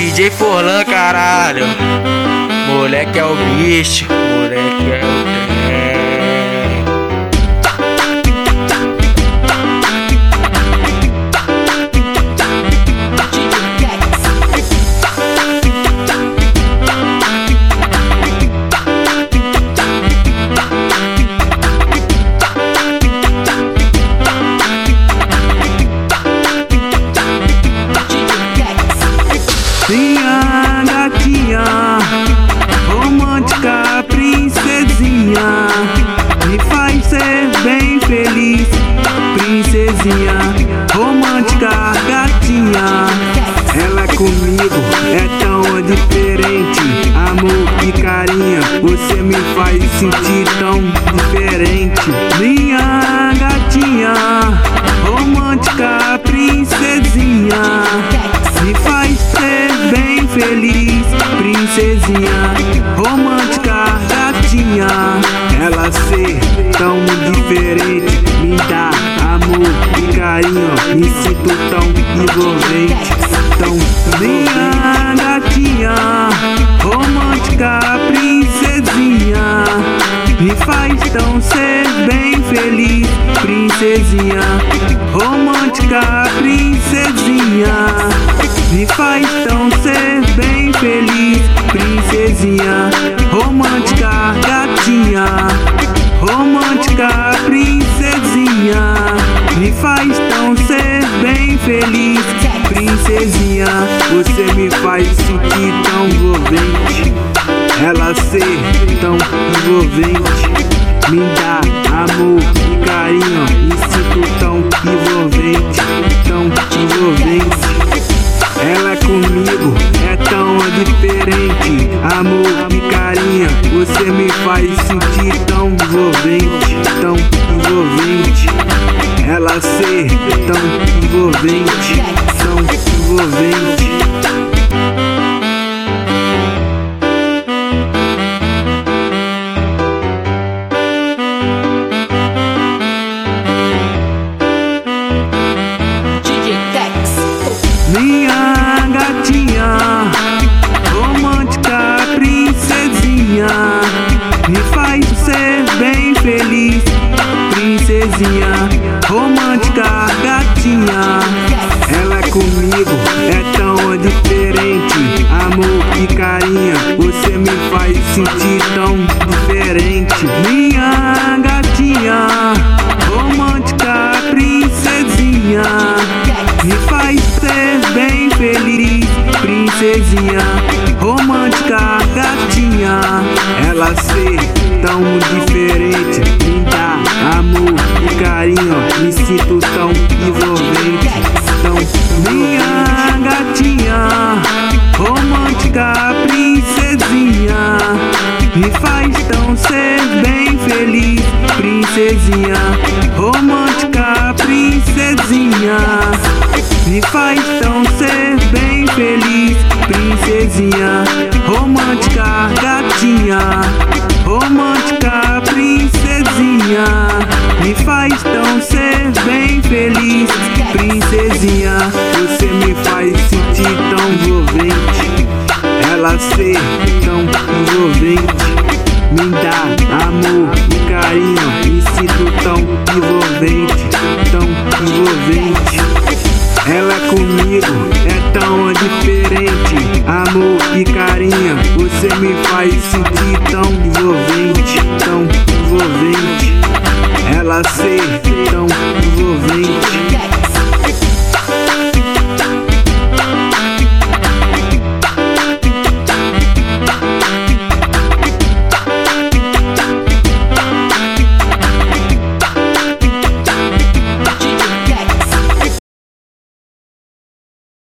DJ Forlan, caralho. Moleque é o bicho, moleque é o trem. Minha gatinha, romântica princesinha, me faz ser bem feliz. Princesinha, romântica gatinha, ela comigo é tão diferente. Amor e carinho, você me faz sentir tão diferente. Minha gatinha, romântica princesinha, me faz ser bem feliz. Princesinha, romântica gatinha, ela ser tão diferente, me dá amor e carinho, me sinto tão envolvente. Então, minha gatinha, romântica princesinha, me faz tão ser bem feliz. Princesinha, romântica princesinha, me faz tão ser bem feliz. Princesinha, romântica gatinha, romântica princesinha, me faz tão ser bem feliz. Princesinha, você me faz sentir tão envolvente. Ela ser tão envolvente, me dá amor e carinho, me sinto tão envolvente, tão envolvente. Ela comigo é tão diferente. Amor e carinho, você me faz sentir tão envolvente, tão envolvente. Ela ser tão envolvente, tão envolvente. Minha gatinha, romântica princesinha, me faz ser bem feliz. Princesinha, romântica gatinha, ela comigo é tão diferente. Amor e carinho, você me faz sentir tão diferente. Minha gatinha, romântica princesinha, me faz ser bem feliz. Princesinha, romântica gatinha, ela ser tão diferente, me dá amor e carinho, me sinto tão envolvente. Então, minha gatinha, romântica princesinha, me faz tão ser bem feliz. Princesinha, romântica princesinha, me faz tão ser bem feliz. Princesinha, romântica gatinha, romântica princesinha, me faz tão ser bem feliz. Princesinha, você me faz sentir tão envolvente. Ela ser tão envolvente, me dá amor e carinho, me sinto tão envolvente, tão envolvente. Ela comigo é tão diferente. Amor e carinho, você me faz sentir tão envolvente, tão envolvente.